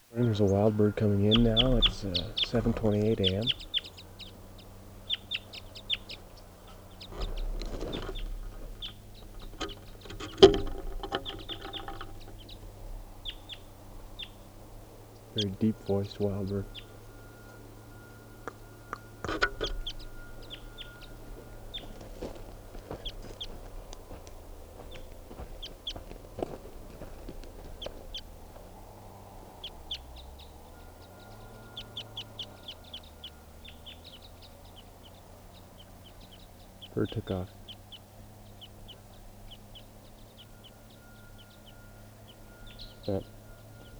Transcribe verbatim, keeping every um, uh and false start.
There's a wild bird coming in now. It's uh, seven twenty-eight a m Very deep-voiced wild bird. Bird took off. Yep.